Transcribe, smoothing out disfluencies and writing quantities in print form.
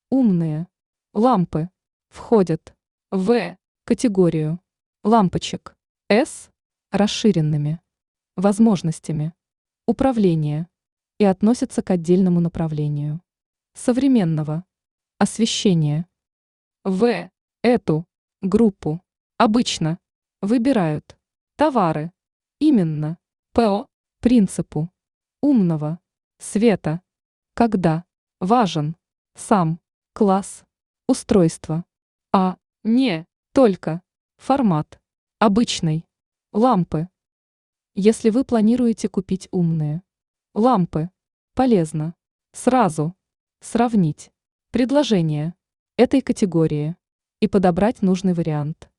Умные лампы входят в категорию лампочек с расширенными возможностями управления и относятся к отдельному направлению современного освещения. В эту группу обычно выбирают товары именно по принципу умного света, когда важен сам класс устройства, а не только формат обычной лампы. Если вы планируете купить умные лампы, полезно сразу сравнить предложения этой категории и подобрать нужный вариант.